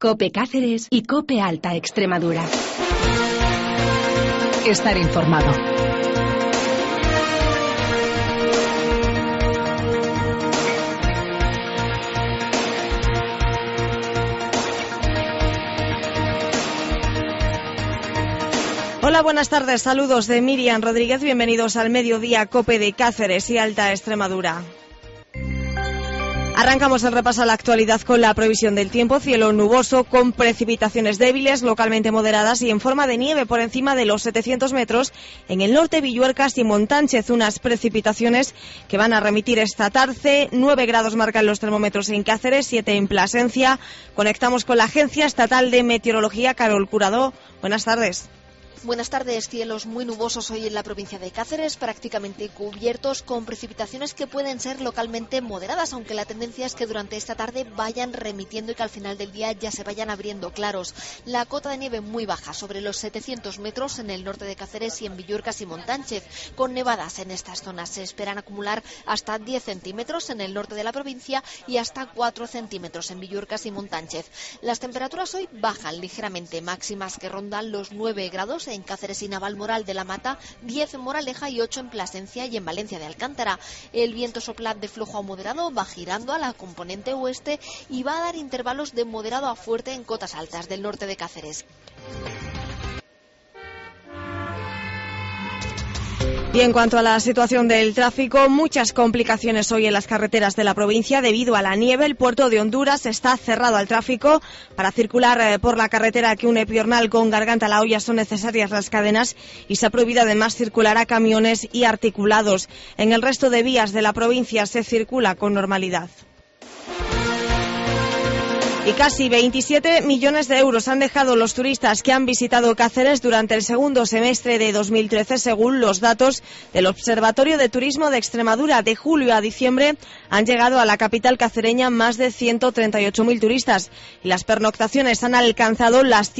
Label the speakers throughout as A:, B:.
A: COPE Cáceres y COPE Alta Extremadura. Estar informado.
B: Hola, buenas tardes. Saludos de Miriam Rodríguez. Bienvenidos al Mediodía COPE de Cáceres y Alta Extremadura. Arrancamos el repaso a la actualidad con la previsión del tiempo. Cielo nuboso con precipitaciones débiles, localmente moderadas y en forma de nieve por encima de los 700 metros en el norte, Villuercas y Montánchez. Unas precipitaciones que van a remitir esta tarde. 9 grados marcan los termómetros en Cáceres, 7 en Plasencia. Conectamos con la Agencia Estatal de Meteorología. Carol Curado, buenas tardes.
C: Buenas tardes. Cielos muy nubosos hoy en la provincia de Cáceres, prácticamente cubiertos con precipitaciones que pueden ser localmente moderadas, aunque la tendencia es que durante esta tarde vayan remitiendo y que al final del día ya se vayan abriendo claros. La cota de nieve muy baja, sobre los 700 metros en el norte de Cáceres y en Villuercas y Montánchez, con nevadas en estas zonas. Se esperan acumular hasta 10 centímetros en el norte de la provincia y hasta 4 centímetros en Villuercas y Montánchez. Las temperaturas hoy bajan ligeramente, máximas que rondan los 9 grados en Cáceres y Navalmoral de la Mata, 10 en Moraleja y 8 en Plasencia y en Valencia de Alcántara. El viento sopla de flojo a moderado, va girando a la componente oeste y va a dar intervalos de moderado a fuerte en cotas altas del norte de Cáceres.
B: Y en cuanto a la situación del tráfico, muchas complicaciones hoy en las carreteras de la provincia debido a la nieve. El puerto de Honduras está cerrado al tráfico. Para circular por la carretera que une Piornal con Garganta La Hoya son necesarias las cadenas y se ha prohibido además circular a camiones y articulados. En el resto de vías de la provincia se circula con normalidad. Y casi 27 millones de euros han dejado los turistas que han visitado Cáceres durante el segundo semestre de 2013, según los datos del Observatorio de Turismo de Extremadura. De julio a diciembre han llegado a la capital cacereña más de 138.000 turistas y las pernoctaciones han alcanzado las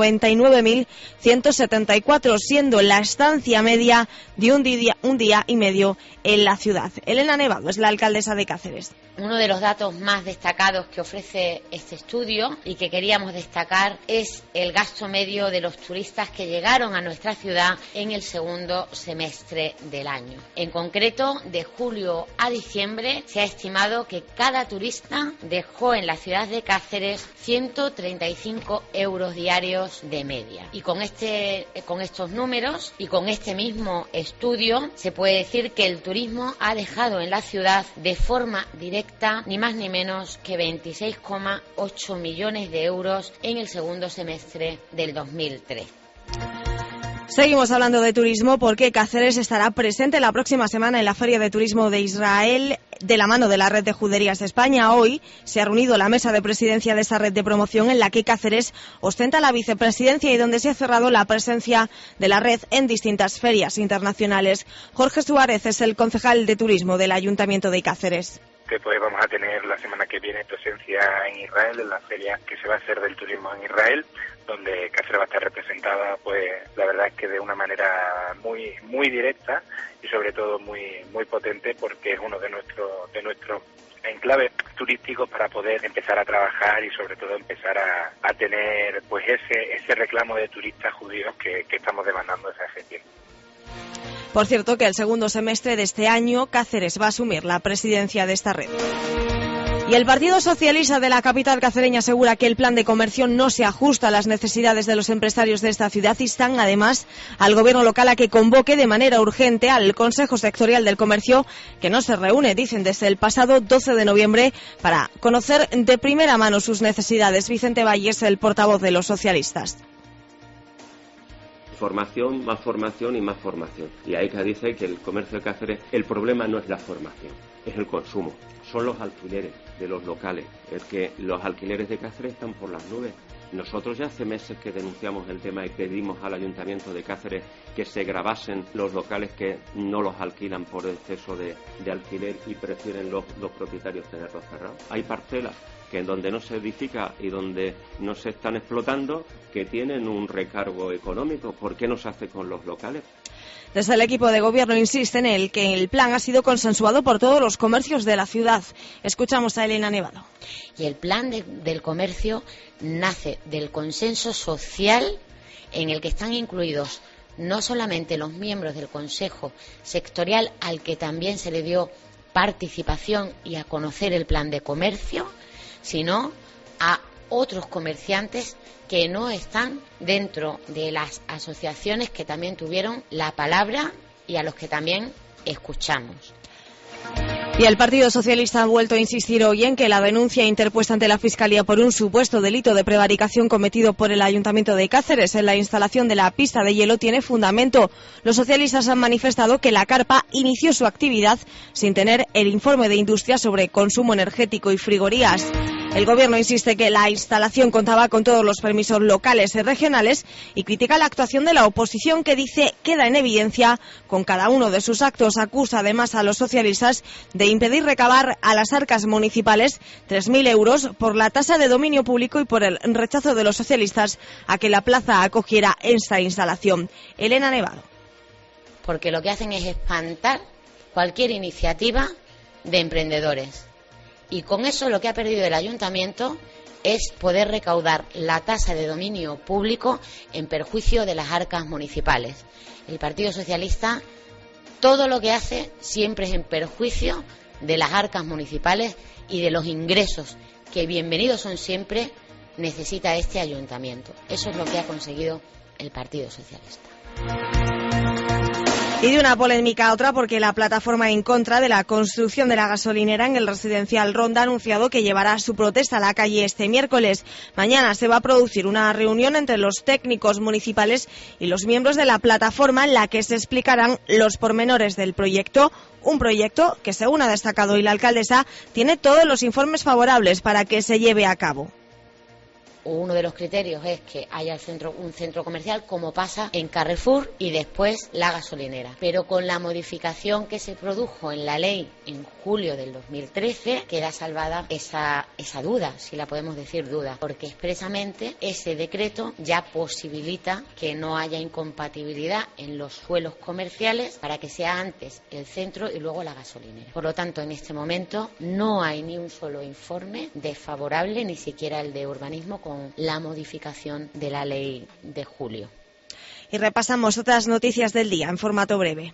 B: 199.174, siendo la estancia media de un día y medio en la ciudad. Elena Nevado es la alcaldesa de Cáceres.
D: Uno de los datos más destacados que ofrece este estudio y que queríamos destacar es el gasto medio de los turistas que llegaron a nuestra ciudad en el segundo semestre del año. En concreto, de julio a diciembre se ha estimado que cada turista dejó en la ciudad de Cáceres 135 euros diarios de media. Y con estos números y con este mismo estudio se puede decir que el turismo ha dejado en la ciudad de forma directa ni más ni menos que 26,8 millones de euros en el segundo semestre del 2013.
B: Seguimos hablando de turismo porque Cáceres estará presente la próxima semana en la Feria de Turismo de Israel de la mano de la Red de Juderías de España. Hoy se ha reunido la mesa de presidencia de esa red de promoción en la que Cáceres ostenta la vicepresidencia y donde se ha cerrado la presencia de la red en distintas ferias internacionales. Jorge Suárez es el concejal de turismo del Ayuntamiento de Cáceres.
E: Pues vamos a tener la semana que viene presencia en Israel, en la feria que se va a hacer del turismo en Israel, donde Cáceres va a estar representada, pues la verdad es que de una manera muy directa y sobre todo muy potente, porque es uno de nuestros enclaves turísticos para poder empezar a trabajar y sobre todo empezar a tener pues ese reclamo de turistas judíos que estamos demandando desde hace tiempo.
B: Por cierto, que el segundo semestre de este año Cáceres va a asumir la presidencia de esta red. Y el Partido Socialista de la capital cacereña asegura que el plan de comercio no se ajusta a las necesidades de los empresarios de esta ciudad. Instan además al gobierno local a que convoque de manera urgente al Consejo Sectorial del Comercio, que no se reúne, dicen, desde el pasado 12 de noviembre para conocer de primera mano sus necesidades. Vicente Valles, el portavoz de los socialistas.
F: Formación, más formación y más formación. Y ahí que dice que el comercio de Cáceres, el problema no es la formación, es el consumo. Son los alquileres de los locales. Es que los alquileres de Cáceres están por las nubes. Nosotros ya hace meses que denunciamos el tema y pedimos al Ayuntamiento de Cáceres que se gravasen los locales que no los alquilan por exceso de alquiler y prefieren los propietarios tenerlos cerrados. Hay parcelas que en donde no se edifica y donde no se están explotando, que tienen un recargo económico. ¿Por qué no se hace con los locales?
B: Desde el equipo de gobierno insisten en que el plan ha sido consensuado por todos los comercios de la ciudad. Escuchamos a Elena Nevado.
D: Y el plan del comercio nace del consenso social en el que están incluidos no solamente los miembros del Consejo Sectorial, al que también se le dio participación y a conocer el plan de comercio, sino a otros comerciantes que no están dentro de las asociaciones que también tuvieron la palabra y a los que también escuchamos.
B: Y el Partido Socialista ha vuelto a insistir hoy en que la denuncia interpuesta ante la Fiscalía por un supuesto delito de prevaricación cometido por el Ayuntamiento de Cáceres en la instalación de la pista de hielo tiene fundamento. Los socialistas han manifestado que la carpa inició su actividad sin tener el informe de industria sobre consumo energético y frigorías. El Gobierno insiste que la instalación contaba con todos los permisos locales y regionales y critica la actuación de la oposición, que dice queda en evidencia con cada uno de sus actos. Acusa además a los socialistas de impedir recabar a las arcas municipales 3.000 euros por la tasa de dominio público y por el rechazo de los socialistas a que la plaza acogiera esta instalación. Elena Nevado.
D: Porque lo que hacen es espantar cualquier iniciativa de emprendedores. Y con eso lo que ha perdido el ayuntamiento es poder recaudar la tasa de dominio público en perjuicio de las arcas municipales. El Partido Socialista todo lo que hace siempre es en perjuicio de las arcas municipales y de los ingresos que, bienvenidos son siempre, necesita este ayuntamiento. Eso es lo que ha conseguido el Partido Socialista.
B: Y de una polémica a otra, porque la plataforma en contra de la construcción de la gasolinera en el residencial Ronda ha anunciado que llevará su protesta a la calle este miércoles. Mañana se va a producir una reunión entre los técnicos municipales y los miembros de la plataforma en la que se explicarán los pormenores del proyecto. Un proyecto que, según ha destacado hoy la alcaldesa, tiene todos los informes favorables para que se lleve a cabo.
D: Uno de los criterios es que haya un centro comercial, como pasa en Carrefour, y después la gasolinera. Pero con la modificación que se produjo en la ley en julio del 2013, queda salvada esa duda, si la podemos decir duda, porque expresamente ese decreto ya posibilita que no haya incompatibilidad en los suelos comerciales para que sea antes el centro y luego la gasolinera. Por lo tanto, en este momento no hay ni un solo informe desfavorable, ni siquiera el de urbanismo, con la modificación de la ley de julio.
B: Y repasamos otras noticias del día en formato breve.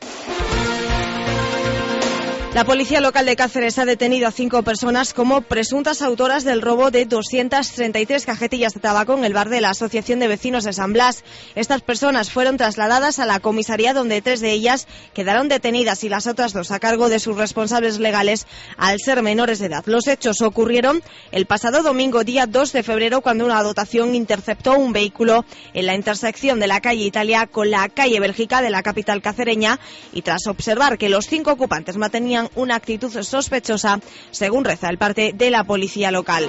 B: La policía local de Cáceres ha detenido a 5 personas como presuntas autoras del robo de 233 cajetillas de tabaco en el bar de la Asociación de Vecinos de San Blas. Estas personas fueron trasladadas a la comisaría, donde 3 de ellas quedaron detenidas y las otras 2 a cargo de sus responsables legales al ser menores de edad. Los hechos ocurrieron el pasado domingo, día 2 de febrero, cuando una dotación interceptó un vehículo en la intersección de la calle Italia con la calle Bélgica de la capital cacereña, y tras observar que los 5 ocupantes mantenían una actitud sospechosa, según reza el parte de la policía local.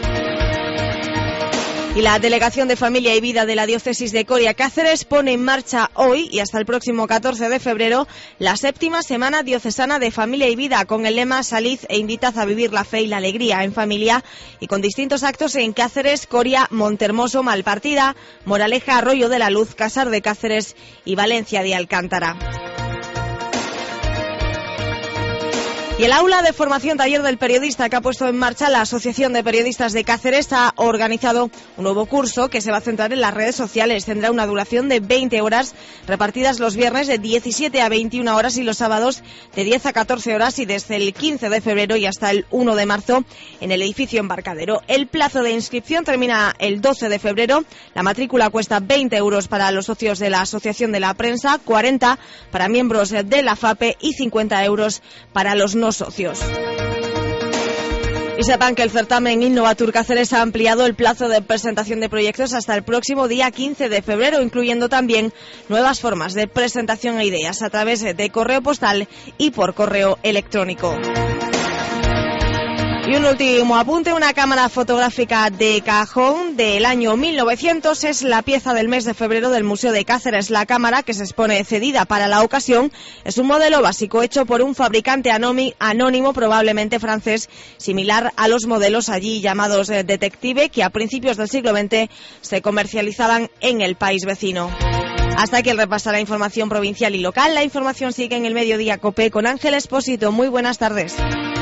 B: Y la Delegación de Familia y Vida de la Diócesis de Coria Cáceres pone en marcha hoy y hasta el próximo 14 de febrero la 7ª Semana Diocesana de Familia y Vida, con el lema Salid e invitad a vivir la fe y la alegría en familia, y con distintos actos en Cáceres, Coria, Montermoso, Malpartida, Moraleja, Arroyo de la Luz, Casar de Cáceres y Valencia de Alcántara. Y el aula de formación taller del periodista que ha puesto en marcha la Asociación de Periodistas de Cáceres ha organizado un nuevo curso que se va a centrar en las redes sociales. Tendrá una duración de 20 horas repartidas los viernes de 17 a 21 horas y los sábados de 10 a 14 horas, y desde el 15 de febrero y hasta el 1 de marzo en el edificio Embarcadero. El plazo de inscripción termina el 12 de febrero. La matrícula cuesta 20 euros para los socios de la Asociación de la Prensa, 40 para miembros de la FAPE y 50 euros para los no socios. Y sepan que el certamen Innovatur Cáceres ha ampliado el plazo de presentación de proyectos hasta el próximo día 15 de febrero, incluyendo también nuevas formas de presentación e ideas a través de correo postal y por correo electrónico. Y un último apunte: una cámara fotográfica de cajón del año 1900 es la pieza del mes de febrero del Museo de Cáceres. La cámara, que se expone cedida para la ocasión, es un modelo básico hecho por un fabricante anónimo, probablemente francés, similar a los modelos allí llamados Detective, que a principios del siglo XX se comercializaban en el país vecino. Hasta aquí el repaso a la información provincial y local. La información sigue en el Mediodía COPE con Ángel Expósito. Muy buenas tardes.